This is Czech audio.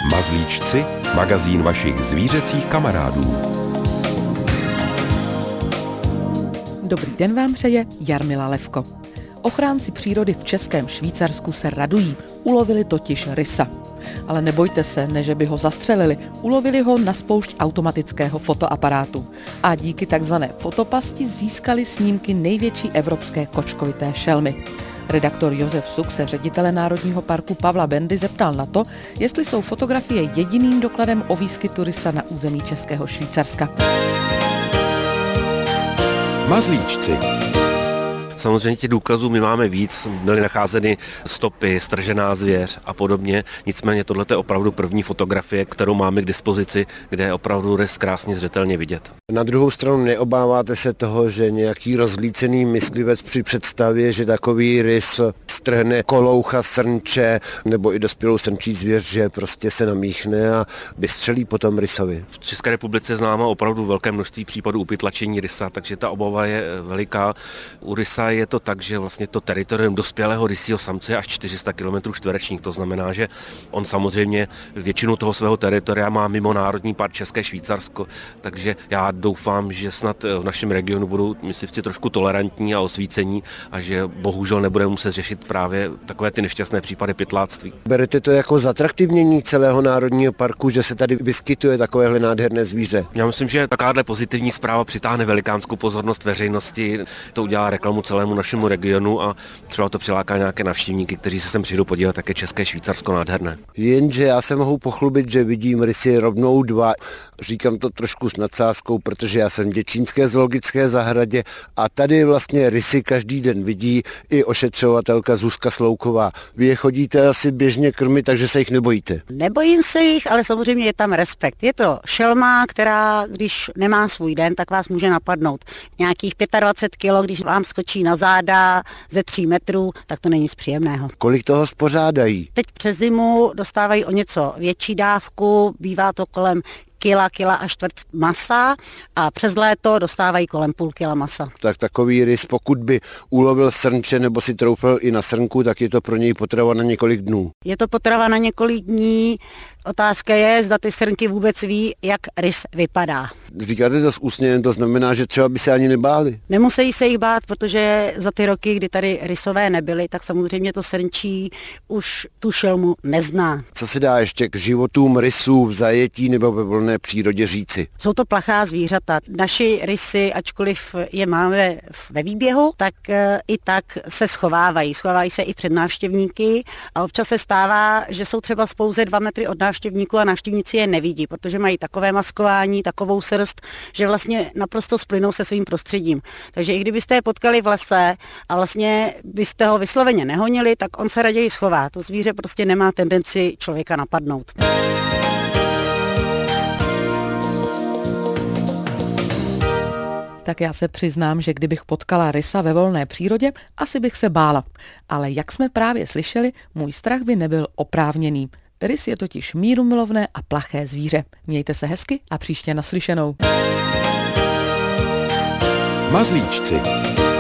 Mazlíčci, magazín vašich zvířecích kamarádů. Dobrý den vám přeje Jarmila Levko. Ochránci přírody v Českém Švýcarsku se radují, ulovili totiž rysa. Ale nebojte se, ne že by ho zastřelili, ulovili ho na spoušť automatického fotoaparátu. A díky takzvané fotopasti získali snímky největší evropské kočkovité šelmy. Redaktor Josef Suk se ředitele Národního parku Pavla Bendy zeptal na to, jestli jsou fotografie jediným dokladem o výskytu rysa na území Českého Švýcarska. Mazlíčci. Samozřejmě těch důkazů my máme víc, byly nacházeny stopy, stržená zvěř a podobně, nicméně tohle je opravdu první fotografie, kterou máme k dispozici, kde je opravdu rys krásně zřetelně vidět. Na druhou stranu neobáváte se toho, že nějaký rozlícený myslivec při představě, že takový rys strhne koloucha srnče nebo i dospělou srnčí zvěř, že prostě se namíchne a vystřelí potom rysovi? V České republice známa opravdu velké množství případů upytlačení rysa, takže ta obava je veliká. U rysa je to tak, že vlastně to teritorium dospělého rysího samce je až 400 km čtverečních, to znamená, že on samozřejmě většinu toho svého teritoria má mimo Národní park České Švýcarsko, takže já doufám, že snad v našem regionu budou myslivci trošku tolerantní a osvícení a že bohužel nebudeme muset řešit právě takové ty nešťastné případy pytláctví. Berete to jako zatraktivnění celého národního parku, že se tady vyskytuje takovéhle nádherné zvíře? Já myslím, že takováhle pozitivní zpráva přitáhne velikánskou pozornost veřejnosti, to udělá reklamu celému našemu regionu a třeba to přiláká nějaké navštěvníky, kteří se sem přijdou podívat, jak je České Švýcarsko nádherné. Jenže já se mohu pochlubit, že vidím rysy rovnou dva. Říkám to trošku s nadsázkou, protože já jsem v děčínské zoologické zahradě a tady vlastně rysy každý den vidí i ošetřovatelka Zuzka Slouková. Vy je chodíte asi běžně krmit, takže se jich nebojíte? Nebojím se jich, ale samozřejmě je tam respekt. Je to šelma, která, když nemá svůj den, tak vás může napadnout. Nějakých 25 kg, když vám skočí na záda ze 3 metrů, tak to není nic příjemného. Kolik toho spořádají? Teď přes zimu dostávají o něco větší dávku, bývá to kolem kila a čtvrt masa a přes léto dostávají kolem půl kila masa. Tak takový rys, pokud by ulovil srnče nebo si troufl i na srnku, tak je to pro něj potrava na několik dnů. Je to potrava na několik dní. Otázka je, zda ty srnky vůbec ví, jak rys vypadá. Říkáte to s úsměvem, to znamená, že třeba by se ani nebáli? Nemusí se jich bát, protože za ty roky, kdy tady rysové nebyly, tak samozřejmě to srnčí už tu šelmu nezná. Co se dá ještě k životům rysů v zajetí nebo ve volné přírodě říci? Jsou to plachá zvířata. Naši rysy, ačkoliv je máme ve výběhu, tak i tak se schovávají. Schovávají se i před návštěvníky a občas se stává, že jsou třeba pouze 2 metry od návštěvníků a návštěvníci je nevidí, protože mají takové maskování, takovou srst, že vlastně naprosto splynou se svým prostředím. Takže i kdybyste je potkali v lese a vlastně byste ho vysloveně nehonili, tak on se raději schová. To zvíře prostě nemá tendenci člověka napadnout. Tak já se přiznám, že kdybych potkala rysa ve volné přírodě, asi bych se bála. Ale jak jsme právě slyšeli, můj strach by nebyl oprávněný. Rys je totiž mírumilovné a plaché zvíře. Mějte se hezky a příště naslyšenou. Mazlíčci.